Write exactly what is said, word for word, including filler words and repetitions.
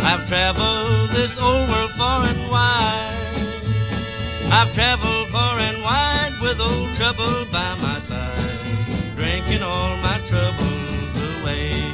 I've traveled this old world far and wide. I've traveled far and wide with old trouble by my side, drinking all my troubles away.